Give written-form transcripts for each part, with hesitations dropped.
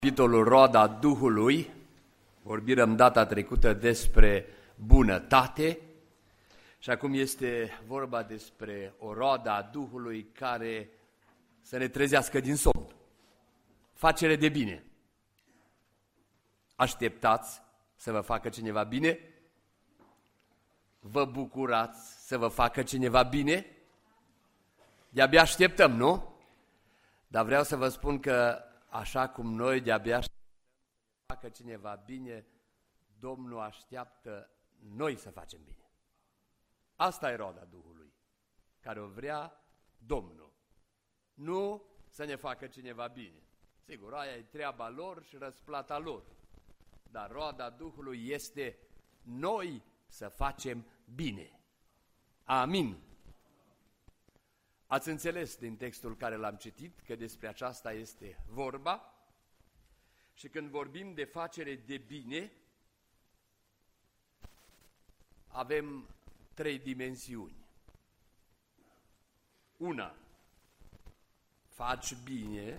Capitolul Roada Duhului, vorbim data trecută despre bunătate și acum este vorba despre o roadă a Duhului care să ne trezească din somn. Facere de bine. Așteptați să vă facă cineva bine? Vă bucurați să vă facă cineva bine? De-abia așteptăm, nu? Dar vreau să vă spun că așa cum noi de-abia așteptăm să facă cineva bine, Domnul așteaptă noi să facem bine. Asta e roada Duhului, care o vrea Domnul. Nu să ne facă cineva bine. Sigur, aia e treaba lor și răsplata lor. Dar roada Duhului este noi să facem bine. Amin. Ați înțeles din textul care l-am citit că despre aceasta este vorba și când vorbim de facere de bine, avem trei dimensiuni. Una, faci bine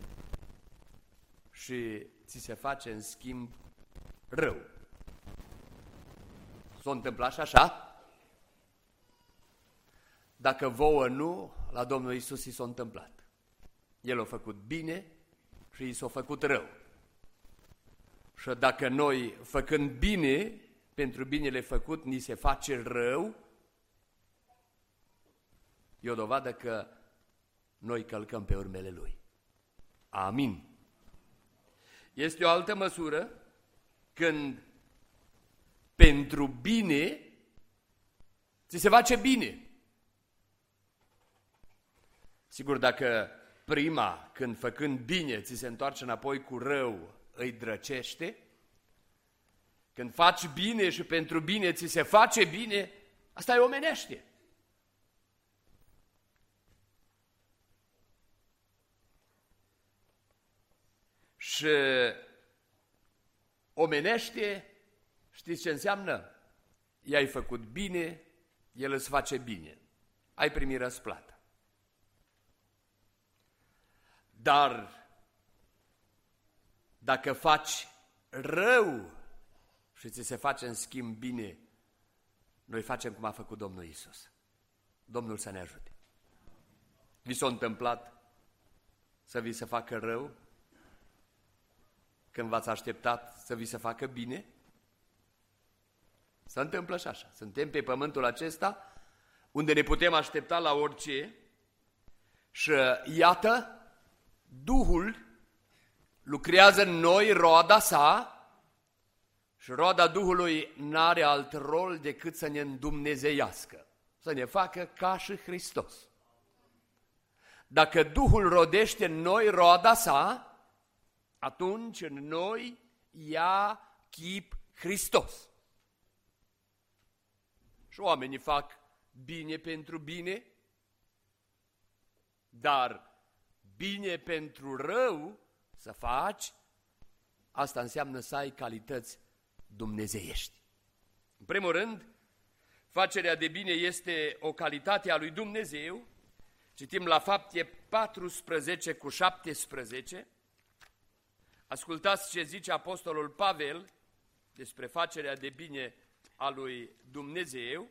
și ți se face în schimb rău. S-a întâmplat și așa? Dacă vouă nu, la Domnul Iisus i s-a întâmplat. El a făcut bine și i s-a făcut rău. Și dacă noi, făcând bine, pentru binele făcut, ni se face rău, e o dovadă că noi călcăm pe urmele Lui. Amin. Este o altă măsură când pentru bine ți se face bine. Sigur, dacă prima, când făcând bine, ți se întoarce înapoi cu rău, îi drăcește, când faci bine și pentru bine ți se face bine, asta e omenește. Și omenește, știți ce înseamnă? I-ai făcut bine, el îți face bine. Ai primit răsplată. Dar dacă faci rău și ți se face în schimb bine, noi facem cum a făcut Domnul Iisus. Domnul să ne ajute. Vi s-a întâmplat să vi se facă rău când v-ați așteptat să vi se facă bine? Se întâmplă și așa. Suntem pe pământul acesta unde ne putem aștepta la orice și iată, Duhul lucrează în noi roada sa și roada Duhului n-are alt rol decât să ne îndumnezeiască, să ne facă ca și Hristos. Dacă Duhul rodește în noi roada sa, atunci în noi ia chip Hristos. Și oamenii fac bine pentru bine, dar bine pentru rău să faci, asta înseamnă să ai calități dumnezeiești. În primul rând, facerea de bine este o calitate a lui Dumnezeu. Citim la Fapte 14:17. Ascultați ce zice apostolul Pavel despre facerea de bine a lui Dumnezeu.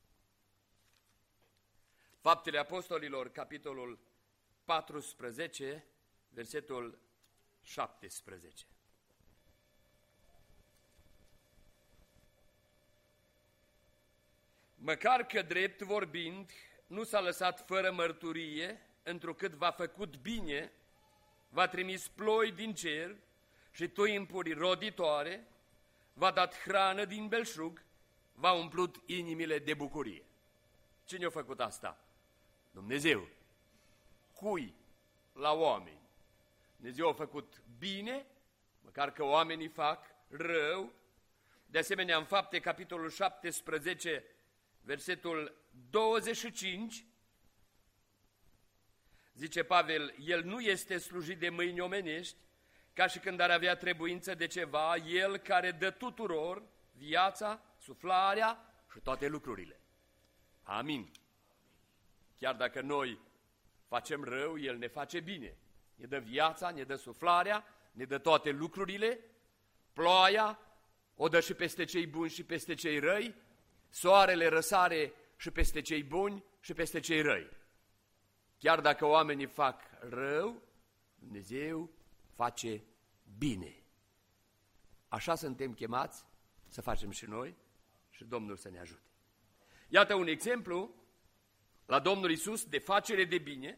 Faptele Apostolilor, capitolul 14, versetul 17. Măcar că drept vorbind, nu s-a lăsat fără mărturie, întrucât v-a făcut bine, v-a trimis ploi din cer și timpuri roditoare, v-a dat hrană din belșug, v-a umplut inimile de bucurie. Cine a făcut asta? Dumnezeu. Cui? La oameni. Dumnezeu a făcut bine, măcar că oamenii fac rău. De asemenea, în Fapte, capitolul 17, versetul 25, zice Pavel, el nu este slujit de mâini omenești, ca și când ar avea trebuință de ceva, el care dă tuturor viața, suflarea și toate lucrurile. Amin. Chiar dacă noi facem rău, el ne face bine. Ne dă viața, ne dă suflarea, ne dă toate lucrurile, ploaia o dă și peste cei buni și peste cei răi, soarele răsare și peste cei buni și peste cei răi. Chiar dacă oamenii fac rău, Dumnezeu face bine. Așa suntem chemați să facem și noi și Domnul să ne ajute. Iată un exemplu la Domnul Iisus de facere de bine.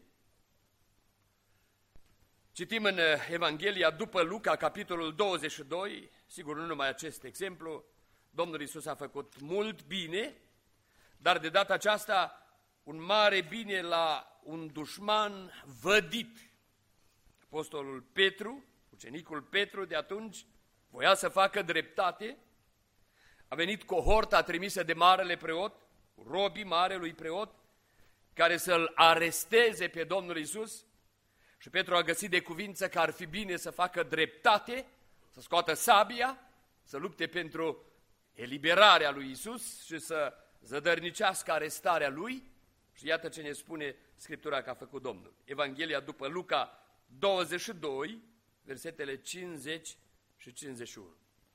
Citim în Evanghelia după Luca, capitolul 22, sigur nu numai acest exemplu, Domnul Iisus a făcut mult bine, dar de data aceasta un mare bine la un dușman vădit. Apostolul Petru, ucenicul Petru de atunci, voia să facă dreptate, a venit cohorta trimisă de marele preot, robii marelui preot, care să-l aresteze pe Domnul Iisus, și Petru a găsit de cuvință că ar fi bine să facă dreptate, să scoată sabia, să lupte pentru eliberarea lui Iisus și să zădărnicească arestarea lui. Și iată ce ne spune Scriptura că a făcut Domnul. Evanghelia după Luca 22, versetele 50 și 51.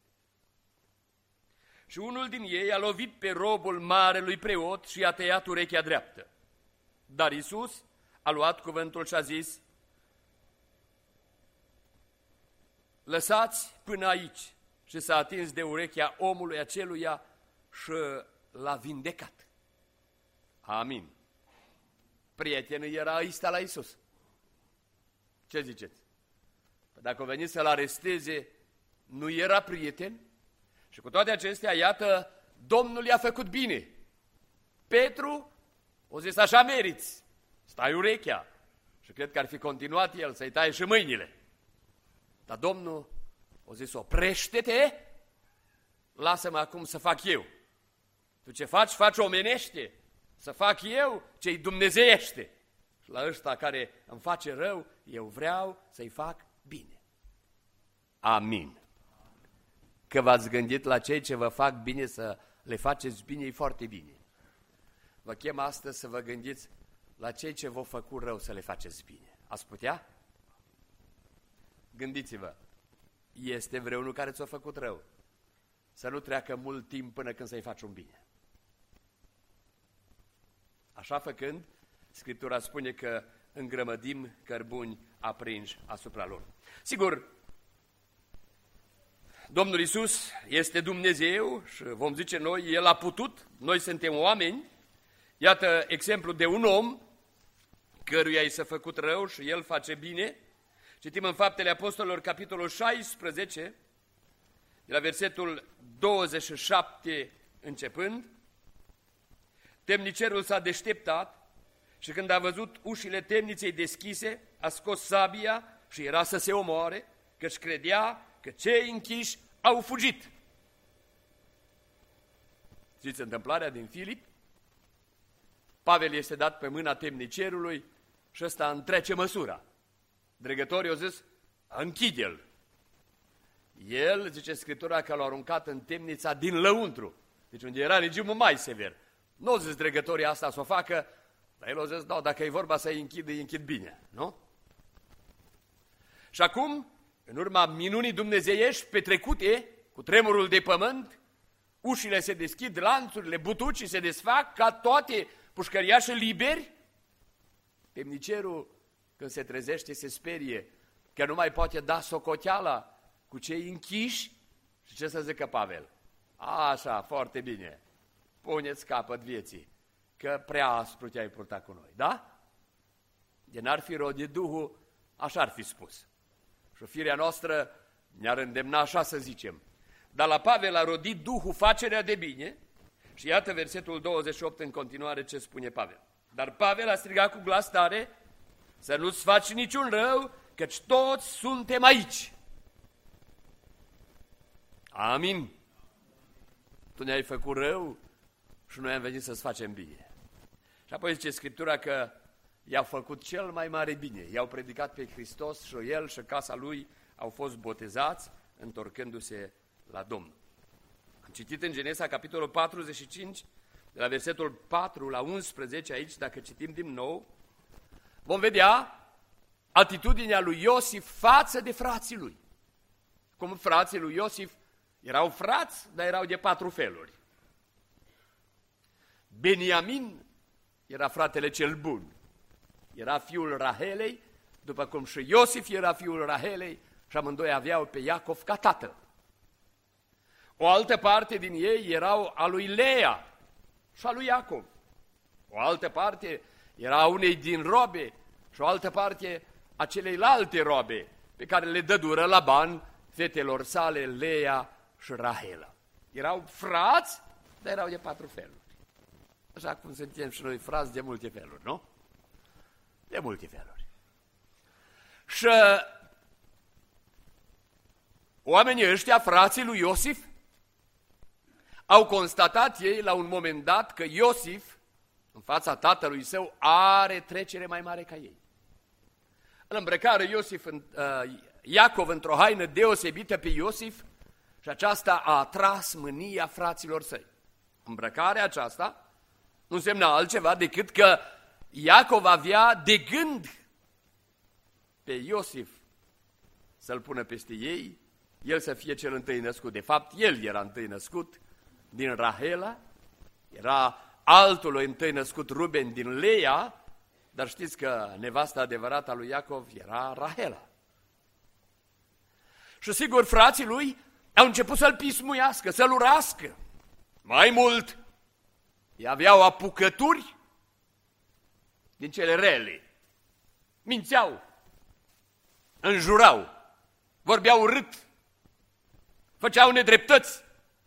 Și unul din ei a lovit pe robul marelui preot și i-a tăiat urechea dreaptă. Dar Iisus a luat cuvântul și a zis: lăsați până aici, și s-a atins de urechea omului aceluia și l-a vindecat. Amin. Prietenul era ăsta la Iisus. Ce ziceți? Dacă a venit să-l aresteze, nu era prieten? Și cu toate acestea, iată, Domnul i-a făcut bine. Petru o zis: așa meriți, stai urechea. Și cred că ar fi continuat el să-i taie și mâinile. Dar Domnul o zis: oprește-te, lasă-mă acum să fac eu. Tu ce faci, faci omenește, să fac eu ce-i dumnezeiește. Și la ăsta care îmi face rău, eu vreau să-i fac bine. Amin. Că v-ați gândit la cei ce vă fac bine să le faceți bine, e foarte bine. Vă chem astăzi să vă gândiți la cei ce v-au făcut rău să le faceți bine. Ați putea? Gândiți-vă, este vreunul care ți-a făcut rău. Să nu treacă mult timp până când să-i faci un bine. Așa făcând, Scriptura spune că îngrămădim cărbuni aprinși asupra lor. Sigur, Domnul Iisus este Dumnezeu și vom zice noi, El a putut, noi suntem oameni. Iată exemplu de un om căruia i s-a făcut rău și El face bine. Citim în Faptele Apostolilor, capitolul 16, de la versetul 27 începând. Temnicerul s-a deșteptat și când a văzut ușile temniței deschise, a scos sabia și era să se omoare, căci credea că cei închiși au fugit. Știți întâmplarea din Filip? Pavel este dat pe mâna temnicerului și ăsta întrece măsura. Dregătorii au zis: închide-l. El, zice Scriptura, că l-a aruncat în temnița din lăuntru, deci unde era regimul mai sever. Nu au zis dregătorii asta să o facă, dar el a zis: da, dacă e vorba să-i închid, îi închid bine, nu? Și acum, în urma minunii dumnezeiești petrecute cu tremurul de pământ, ușile se deschid, lanțurile, butucii se desfac, ca toate pușcăriașii liberi. Temnicerul, când se trezește, se sperie că nu mai poate da socoteala cu cei închiși. Și ce să zică Pavel? Așa, foarte bine, puneți capăt vieții, că prea aspru te-ai purtat cu noi, da? De n-ar fi rodit Duhul, așa ar fi spus. Și firea noastră ne-ar îndemna așa să zicem. Dar la Pavel a rodit Duhul facerea de bine și iată versetul 28 în continuare ce spune Pavel. Dar Pavel a strigat cu glas tare: să nu-ți faci niciun rău, căci toți suntem aici. Amin. Tu ne-ai făcut rău și noi am venit să-ți facem bine. Și apoi zice Scriptura că i-au făcut cel mai mare bine. I-au predicat pe Hristos și el și casa lui au fost botezați, întorcându-se la Domnul. Am citit în Genesa, capitolul 45, de la versetul 4 la 11, aici, dacă citim din nou, vom vedea atitudinea lui Iosif față de frații lui. cum frații lui Iosif erau frați, dar erau de 4 feluri. Beniamin era fratele cel bun, era fiul Rahelei, după cum și Iosif era fiul Rahelei și amândoi aveau pe Iacov ca tată. O altă parte din ei erau a lui Leea și a lui Iacov. O altă parte era a unei din robe și o altă parte a celeilalte robe pe care le dădură Laban fetelor sale, Leea și Rahela. Erau frați, dar erau de 4 feluri. Așa cum suntem și noi frați de multe feluri, nu? De multe feluri. Și oamenii ăștia, frații lui Iosif, au constatat ei la un moment dat că Iosif, în fața tatălui său, are trecere mai mare ca ei. Îl îmbrăcară Iacov într-o haină deosebită pe Iosif și aceasta a atras mânia fraților săi. Îmbrăcarea aceasta nu însemna altceva decât că Iacov avea de gând pe Iosif să-l pună peste ei, el să fie cel întâi născut. De fapt, el era întâi născut din Rahela, era altul întâi născut Ruben din Leea, dar știți că nevasta adevărată a lui Iacov era Rahela. Și sigur, frații lui au început să-l pismuiască, să-l urască. Mai mult, ei aveau apucături din cele rele. Mințeau, înjurau, vorbeau urât, făceau nedreptăți.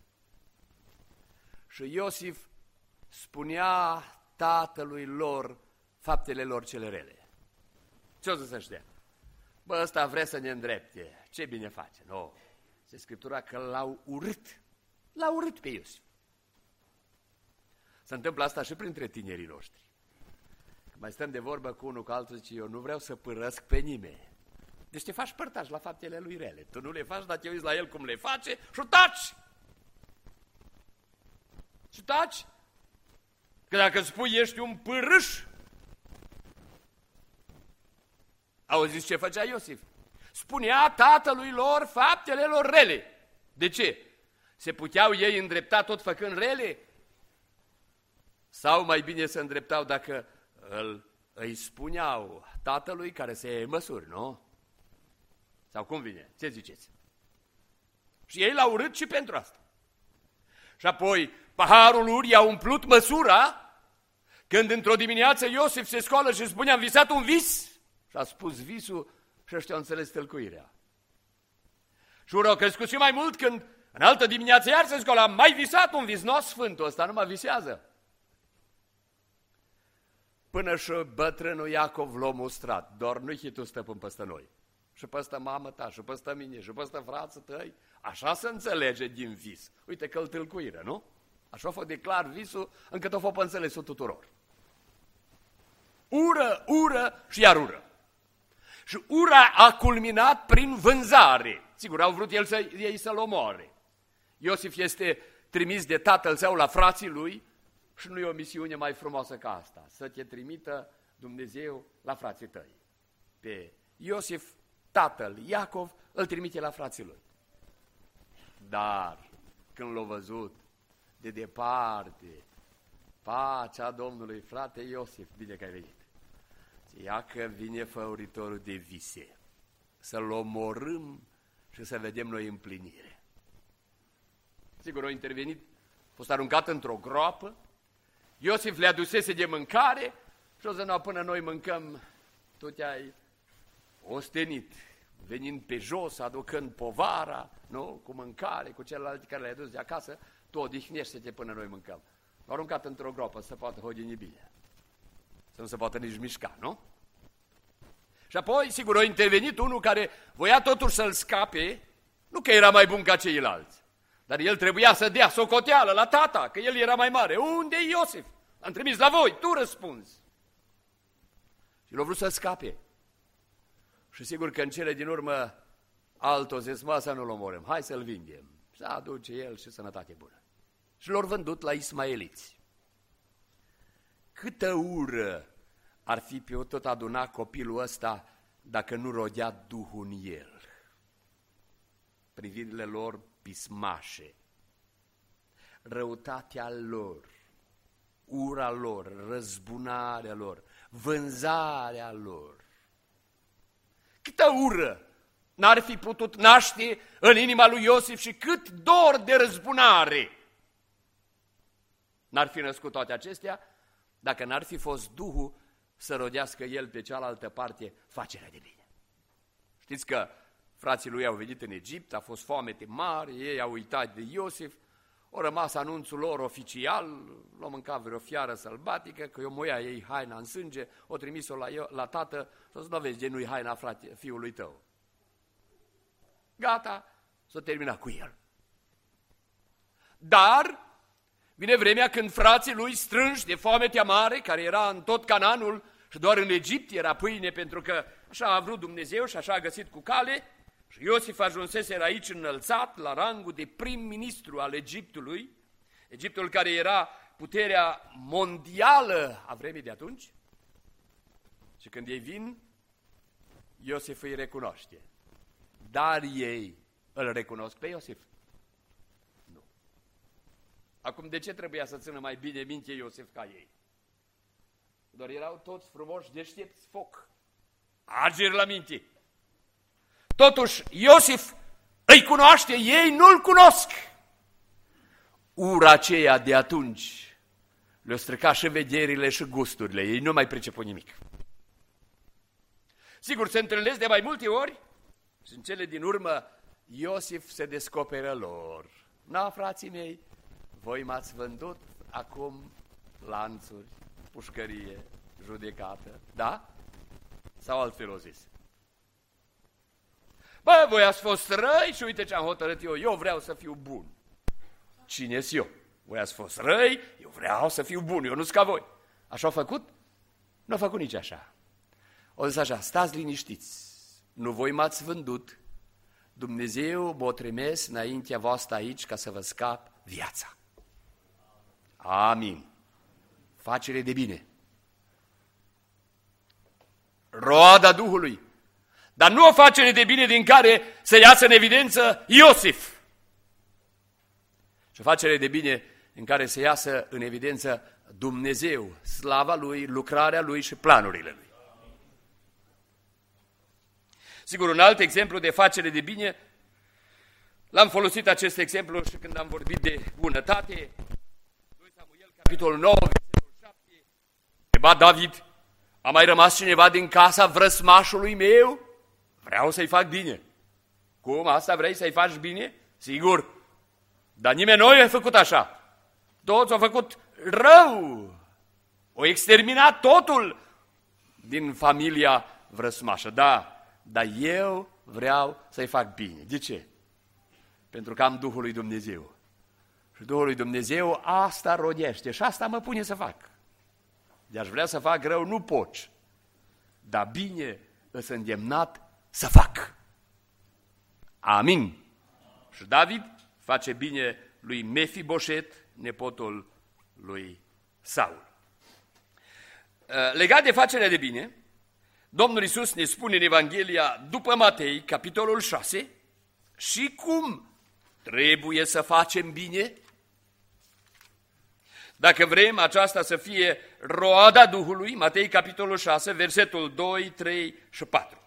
Și Iosif spunea tatălui lor faptele lor cele rele. Ce o să știa? Bă, ăsta vrea să ne îndrepte, ce bine face. Nu, se Scriptura că l-au urât. L-au urât pe Iosif. Se întâmplă asta și printre tinerii noștri. Când mai stăm de vorbă cu unul cu altul, zice, eu nu vreau să părăsc pe nimeni. Deci te faci părtaș la faptele lui rele. Tu nu le faci, dar te uiți la el cum le face și taci! Și taci! Că dacă spui ești un pârâș, auziți ce făcea Iosif? Spunea tatălui lor faptele lor rele. De ce? Se puteau ei îndrepta tot făcând rele? Sau mai bine se îndreptau dacă îi spuneau tatălui care se ia măsuri, nu? Sau cum vine? Ce ziceți? Și ei l-au urât și pentru asta. Și apoi paharul lui a umplut măsura când într-o dimineață Iosif se scoală și spune, am visat un vis. Și a spus visul și ăștia au înțeles tălcuirea. Și ură au crescut și mai mult când în altă dimineață iar se scoală, am mai visat un vis, nu sfântul ăsta, nu mă visează. Până și bătrânul Iacov l-a mustrat, doar nu-i hitu stăpân păstă noi. Și păstă mamă ta, și păstă mine, și păstă frață tăi. Așa se înțelege din vis. Uite că îl tâlcuiră, nu? Așa a fost declar visul, încât a fost pe înțelesul tuturor. Ură, ură și iar ură. Și ura a culminat prin vânzare. Sigur, au vrut ei să-l omoare. Iosif este trimis de tatăl său la frații lui și nu e o misiune mai frumoasă ca asta, să te trimită Dumnezeu la frații tăi. Pe Iosif, tatăl Iacov, îl trimite la frații lui. Dar când l-a văzut de departe, pacea Domnului, frate Iosif, bine că ai venit. Ia că vine făuritorul de vise, să-l omorâm și să vedem noi împlinire. Sigur, a intervenit, a fost aruncat într-o groapă, Iosif le adusese de mâncare și o să nu, până noi mâncăm, tu te-ai ostenit, venind pe jos, aducând povara, nu? Cu mâncare, cu celelalte care le-ai adus de acasă, tu odihnește-te până noi mâncăm. L-a aruncat într-o groapă să poată hodini bine, să nu se poată nici mișca, nu? Și apoi, sigur, a intervenit unul care voia totuși să-l scape, nu că era mai bun ca ceilalți, dar el trebuia să dea socoteală la tata, că el era mai mare. Unde e Iosif? L-am trimis la voi, tu răspunzi. Și l-a vrut să scape. Și sigur că în cele din urmă altul zis, să nu-l omorâm, hai să-l vindem. Și aduce el și sănătate bună. Și l-au vândut la ismaeliți. Câtă ură ar fi pe tot aduna copilul ăsta dacă nu rodea Duhul în el. privirile lor pismașe, răutatea lor, ura lor, răzbunarea lor, vânzarea lor. Câtă ură n-ar fi putut naște în inima lui Iosif și cât dor de răzbunare n-ar fi născut toate acestea dacă n-ar fi fost Duhul să rodească el pe cealaltă parte facerea de bine. Știți că frații lui au venit în Egipt, a fost foamete mare, ei au uitat de Iosif, au rămas anunțul lor oficial, l-au mâncat vreo fiară sălbatică, că eu moia ei haina în sânge, o trimis-o la tată, să nu vezi de nu-i haina fiului tău. Gata, s-a terminat cu el. Dar vine vremea când frații lui strânși de foametea mare, care era în tot Canaanul și doar în Egipt era pâine, pentru că așa a vrut Dumnezeu și așa a găsit cu cale, și Iosif ajunsese aici înălțat la rangul de prim-ministru al Egiptului, Egiptul care era puterea mondială a vremii de atunci. Și când ei vin, Iosif îi recunoaște. Dar ei îl recunosc pe Iosif? Nu. Acum, de ce trebuia să țină mai bine minte Iosif ca ei? Doar erau toți frumoși, deștepți, foc, ageri la minte. Totuși, Iosif îi cunoaște, ei nu-l cunosc. Ura aceea de atunci le-o strica și vederile și gusturile, ei nu mai pricepu nimic. Sigur, se întâlnesc de mai multe ori și în cele din urmă Iosif se descoperă lor. Na, frații mei, voi m-ați vândut, acum lanțuri, pușcărie, judecată, da? Sau altfel o zis. Bă, voi ați fost răi și uite ce am hotărât eu vreau să fiu bun. Cine-s eu? Voi ați fost răi, eu vreau să fiu bun, eu nu-s ca voi. Așa au făcut? Nu au făcut nici așa. O zis așa, stați liniștiți, nu voi m-ați vândut, Dumnezeu m-a trimis înaintea voastră aici ca să vă scap viața. Amin. Facere de bine. Roada Duhului. Dar nu o facere de bine din care să iasă în evidență Iosif. Și o facere de bine în care să iasă în evidență Dumnezeu, slava Lui, lucrarea Lui și planurile Lui. Sigur, un alt exemplu de facere de bine, l-am folosit acest exemplu și când am vorbit de bunătate. 2 Samuel, capitolul 9, versetul 7, întreba David, a mai rămas cineva din casa vrăsmașului meu? Vreau să-i fac bine. Cum? Asta vrei să-i faci bine? Sigur. Dar nimeni nu i-a făcut așa. Toți au făcut rău. O exterminat totul din familia vrăsmașă. Da, dar eu vreau să-i fac bine. De ce? Pentru că am Duhul lui Dumnezeu. Și Duhul lui Dumnezeu asta rodește și asta mă pune să fac. De-aș vrea să fac rău, nu poți. Dar bine îs îndemnat să fac. Amin. Și David face bine lui Mefiboset, nepotul lui Saul. Legat de facerea de bine, Domnul Iisus ne spune în Evanghelia după Matei, capitolul 6, și cum trebuie să facem bine. Dacă vrem aceasta să fie roada Duhului, Matei, capitolul 6, versetul 2, 3 și 4.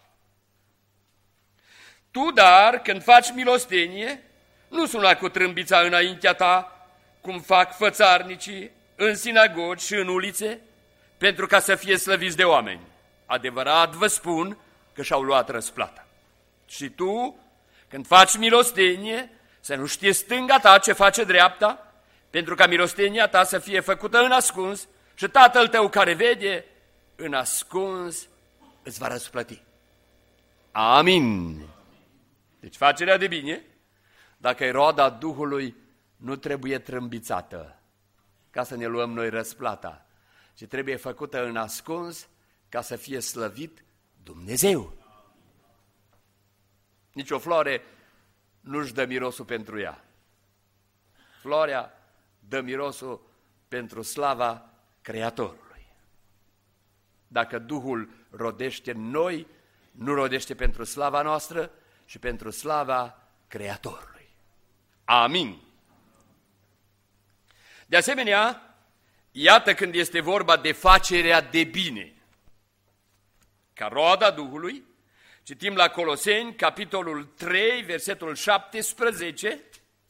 Tu, dar, când faci milostenie, nu suna cu trâmbița înaintea ta, cum fac fățarnicii în sinagogi și în ulițe, pentru ca să fie slăviți de oameni. Adevărat vă spun că și-au luat răsplata. Și tu, când faci milostenie, să nu știe stânga ta ce face dreapta, pentru ca milostenia ta să fie făcută în ascuns și Tatăl tău care vede în ascuns îți va răsplăti. Amin. Deci facerea de bine, dacă e roada Duhului, nu trebuie trâmbițată ca să ne luăm noi răsplata, ci trebuie făcută în ascuns ca să fie slăvit Dumnezeu. Nici o floare nu-și dă mirosul pentru ea. Floarea dă mirosul pentru slava Creatorului. Dacă Duhul rodește în noi, nu rodește pentru slava noastră, ci pentru slava Creatorului. Amin. De asemenea, iată când este vorba de facerea de bine, ca roada Duhului, citim la Coloseni, capitolul 3, versetul 17,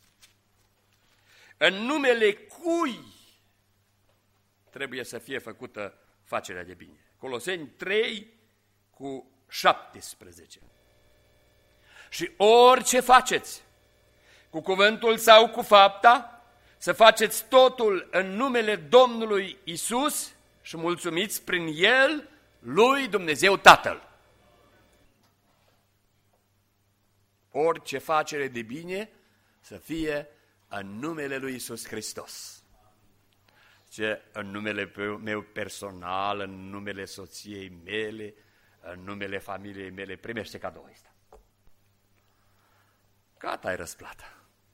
în numele cui trebuie să fie făcută facerea de bine. Coloseni 3 cu 17. Și orice faceți, cu cuvântul sau cu fapta, să faceți totul în numele Domnului Isus și mulțumiți prin El lui Dumnezeu Tatăl. Orice facere de bine să fie în numele lui Isus Hristos. Ce în numele meu personal, în numele soției mele, în numele familiei mele, primește cadoul ăsta. Gata, ai răsplata.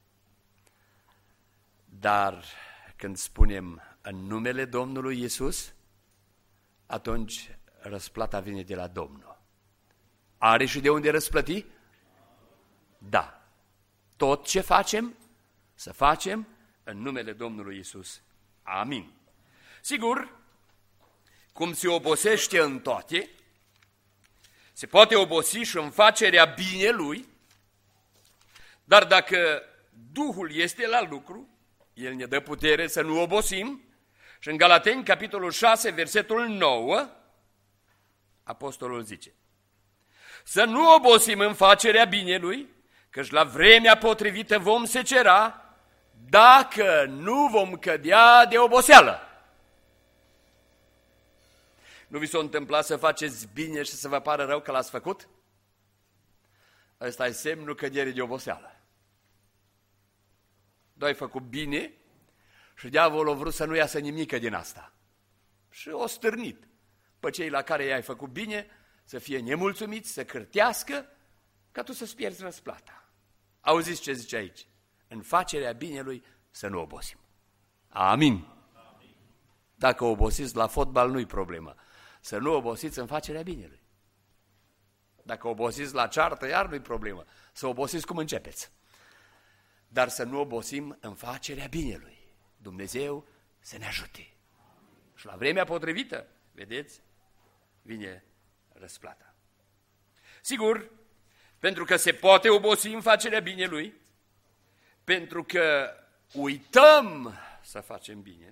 Dar când spunem în numele Domnului Iisus, atunci răsplata vine de la Domnul. Are și de unde răsplăti? Da. Tot ce facem, să facem în numele Domnului Iisus. Amin. Sigur, cum se obosește în toate, se poate obosi și în facerea binelui, dar dacă Duhul este la lucru, El ne dă putere să nu obosim. Și în Galateni, capitolul 6, versetul 9, apostolul zice: să nu obosim în facerea binelui, căci la vremea potrivită vom secera, dacă nu vom cădea de oboseală. Nu vi s-a întâmplat să faceți bine și să vă pară rău că l-ați făcut? Ăsta e semnul căderii de oboseală. Tu ai făcut bine și diavolul a vrut să nu iasă nimic din asta. Și o stârnit pe cei la care i-ai făcut bine să fie nemulțumiți, să cârtească, ca tu să-ți pierzi răsplata. Auziți ce zice aici? În facerea binelui să nu obosim. Amin. Dacă obosiți la fotbal, nu-i problemă. Să nu obosiți în facerea binelui. Dacă obosiți la ceartă, iar nu-i problemă. Să obosiți cum începeți. Dar să nu obosim în facerea binelui. Dumnezeu să ne ajute. Și la vremea potrivită, vedeți, vine răsplata. Sigur, pentru că se poate obosi în facerea binelui, pentru că uităm să facem bine,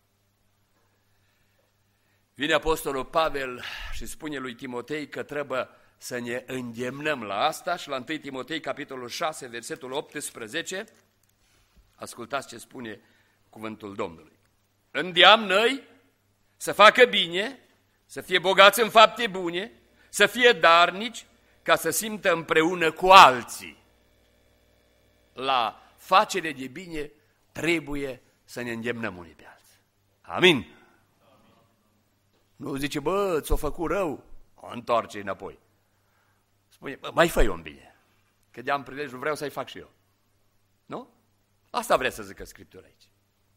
vine apostolul Pavel și spune lui Timotei că trebuie să ne îndemnăm la asta și la 1 Timotei, capitolul 6, versetul 18, ascultați ce spune cuvântul Domnului. Îndeamnă-i să facă bine, să fie bogați în fapte bune, să fie darnici, ca să simtă împreună cu alții. La facere de bine trebuie să ne îndemnăm unii pe alții. Amin. Nu zice, bă, ți-o făcut rău, o întoarce înapoi. Spune, bă, mai fă-i un bine, că de-am prilejul vreau să-i fac și eu. Nu? Asta vrea să zică Scriptura aici.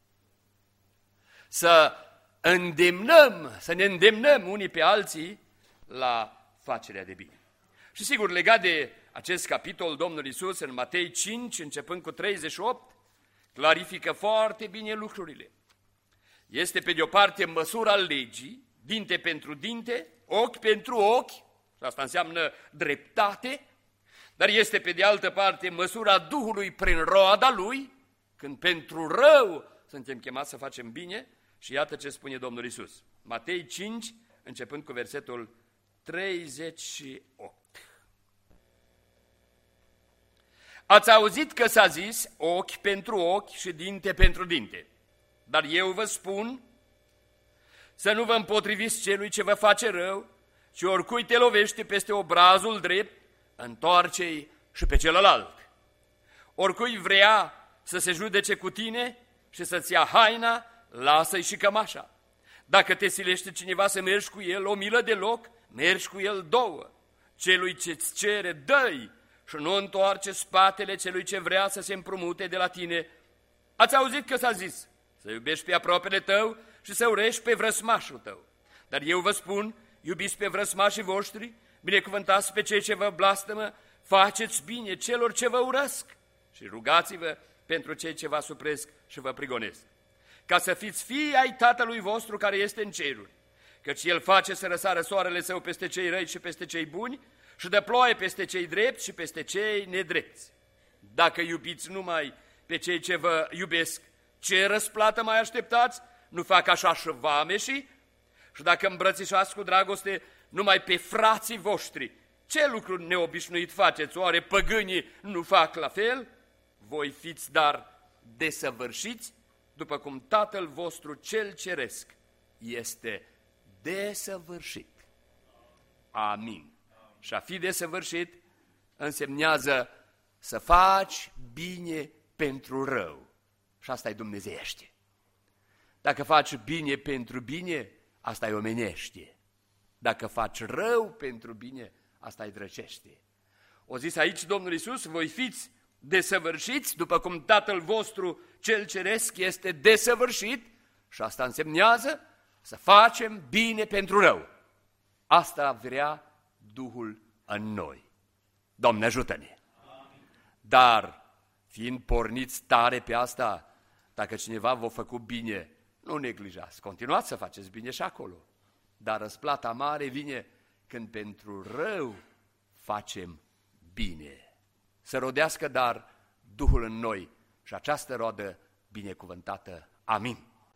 Să îndemnăm, să ne îndemnăm unii pe alții la facerea de bine. Și sigur, legat de acest capitol, Domnul Iisus în Matei 5, începând cu 38, clarifică foarte bine lucrurile. Este pe de o parte măsura legii, dinte pentru dinte, ochi pentru ochi, și asta înseamnă dreptate, dar este pe de altă parte măsura Duhului prin roada Lui, când pentru rău suntem chemați să facem bine, și iată ce spune Domnul Iisus. Matei 5, începând cu versetul 38. Ați auzit că s-a zis ochi pentru ochi și dinte pentru dinte, dar eu vă spun să nu vă împotriviți celui ce vă face rău, ci oricui te lovește peste obrazul drept, întoarce-i și pe celălalt. Oricui vrea să se judece cu tine și să-ți ia haina, lasă-i și cămașa. Dacă te silește cineva să mergi cu el o milă de loc, mergi cu el 2. Celui ce-ți cere, dă-i și nu întoarce spatele celui ce vrea să se împrumute de la tine. Ați auzit că s-a zis să iubești pe aproapele tău și să urești pe vrăsmașul tău. Dar eu vă spun, iubiți pe vrăsmașii voștri, binecuvântați pe cei ce vă blastămă, faceți bine celor ce vă urăsc și rugați-vă pentru cei ce vă supresc și vă prigonesc, ca să fiți fii ai Tatălui vostru care este în ceruri, căci El face să răsară soarele Său peste cei răi și peste cei buni și dă ploaie peste cei drepți și peste cei nedrepți. Dacă iubiți numai pe cei ce vă iubesc, ce răsplată mai așteptați? Nu fac așa și vameșii? Și dacă îmbrățișați cu dragoste numai pe frații voștri, ce lucru neobișnuit faceți? Oare păgânii nu fac la fel? Voi fiți dar desăvârșiți, după cum Tatăl vostru cel ceresc este desăvârșit. Amin. Și a fi desăvârșit însemnează să faci bine pentru rău. Și asta e dumnezeiește. Dacă faci bine pentru bine, asta e omenește. Dacă faci rău pentru bine, asta e drăcește. O zis aici Domnul Iisus, voi fiți desăvârșiți, după cum Tatăl vostru cel ceresc este desăvârșit, și asta însemnează să facem bine pentru rău. Asta vrea Duhul în noi. Doamne, ajută-ne! Dar, fiind porniți tare pe asta, dacă cineva v-a făcut bine, nu neglijați, continuați să faceți bine și acolo. Dar răsplata mare vine când pentru rău facem bine. Să rodească dar Duhul în noi și această roadă binecuvântată. Amin.